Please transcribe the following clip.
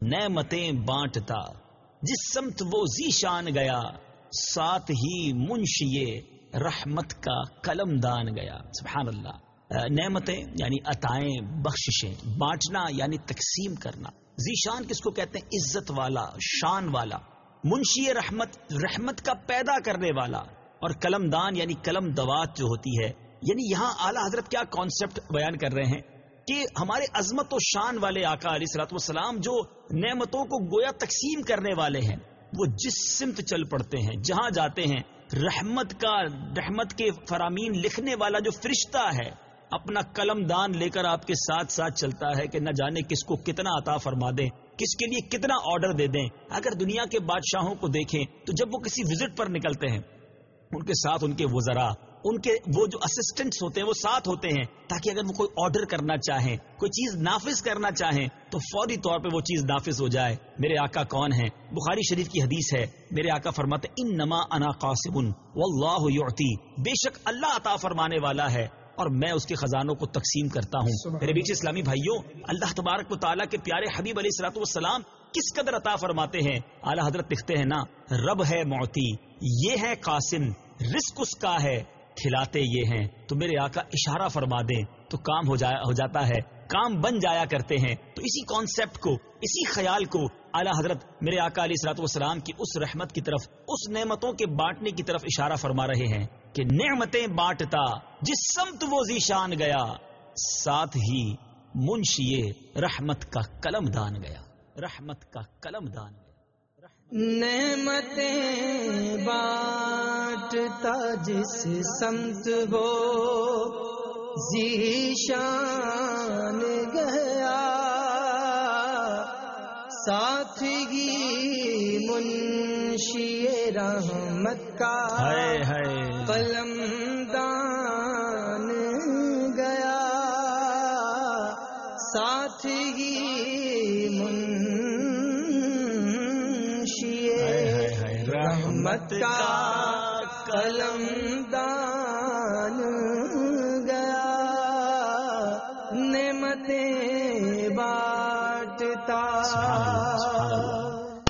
نعمتیں بانٹتا، جس سمت وہ ذیشان گیا، ساتھ ہی منشی رحمت کا قلم دان گیا۔ سبحان اللہ۔ نعمتیں یعنی عطائیں، بخششیں، بانٹنا یعنی تقسیم کرنا۔ ذیشان کس کو کہتے ہیں؟ عزت والا، شان والا۔ منشی رحمت، رحمت کا پیدا کرنے والا، اور قلم دان یعنی قلم دوات جو ہوتی ہے۔ یعنی یہاں اعلیٰ حضرت کیا کانسیپٹ بیان کر رہے ہیں کہ ہمارے عظمت و شان والے آقا علیہ الصلوۃ والسلام جو نعمتوں کو گویا تقسیم کرنے والے ہیں، وہ جس سمت چل پڑتے ہیں، جہاں جاتے ہیں، رحمت کے فرامین لکھنے والا جو فرشتہ ہے اپنا قلم دان لے کر آپ کے ساتھ ساتھ چلتا ہے کہ نہ جانے کس کو کتنا عطا فرما دیں، کس کے لیے کتنا آرڈر دے دیں۔ اگر دنیا کے بادشاہوں کو دیکھیں تو جب وہ کسی وزٹ پر نکلتے ہیں، ان کے ساتھ ان کے وزراء، ان کے وہ جو اسسٹنٹس ہوتے ہیں وہ ساتھ ہوتے ہیں، تاکہ اگر وہ کوئی آرڈر کرنا چاہیں، کوئی چیز نافذ کرنا چاہیں تو فوری طور پہ وہ چیز نافذ ہو جائے۔ میرے آقا کون ہیں؟ بخاری شریف کی حدیث ہے، میرے آقا فرماتے انما انا قاسم واللہ یعطی، بے شک اللہ عطا فرمانے والا ہے اور میں اس کے خزانوں کو تقسیم کرتا ہوں۔ میرے بیچ اسلامی بھائیوں، اللہ تبارک و تعالیٰ کے پیارے حبیب علیہ الصلوۃ والسلام کس قدر عطا فرماتے ہیں۔ اعلیٰ حضرت لکھتے ہیں نا، رب ہے معطی، یہ ہے قاسم، رزق اس کا ہے، کھلاتے یہ ہیں۔ تو میرے آقا اشارہ فرما دیں تو کام ہو جاتا ہے، کام بن جایا کرتے ہیں۔ تو اسی کانسیپٹ کو، اسی خیال کو اعلیٰ حضرت میرے آقا علیہ الصلوۃ والسلام کی اس رحمت کی طرف، اس نعمتوں کے بانٹنے کی طرف اشارہ فرما رہے ہیں کہ نعمتیں بانٹتا، جس سمت وہ ذیشان گیا، ساتھ ہی منشی رحمت کا قلم دان گیا، رحمت کا قلم دان گیا۔ نعمتیں بانٹتا جس سمت وہ ذیشان گیا، ساتھ ہی منشی رحمت کا قلم دان گیا، ساتھ ہی رحمت کا قلم دان گیا، نعمتیں بانٹتا۔